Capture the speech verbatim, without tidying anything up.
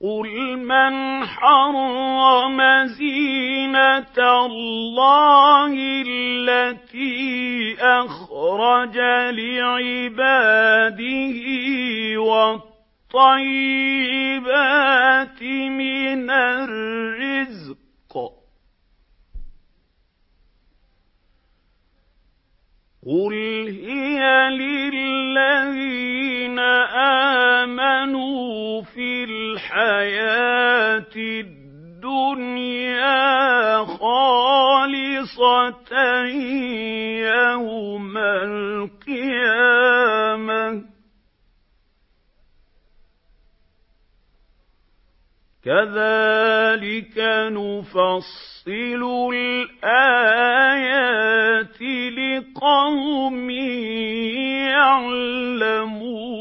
قُلْ مَنْ حَرَّمَ زِينَةَ اللَّهِ الَّتِي أَخْرَجَ لِعِبَادِهِ وَالطَّيِّبَاتِ مِنَ الرِّزْقِ ۚ قُلْ هِيَ لِلَّذِينَ آمَنُوا فِي الْحَيَاةِ الدُّنْيَا خَالِصَةً يَوْمَ الْقِيَامَةِ ۗ كَذَلِكَ نُفَصِّلُ الْآيَاتِ لِقَوْمٍ يَعْلَمُونَ.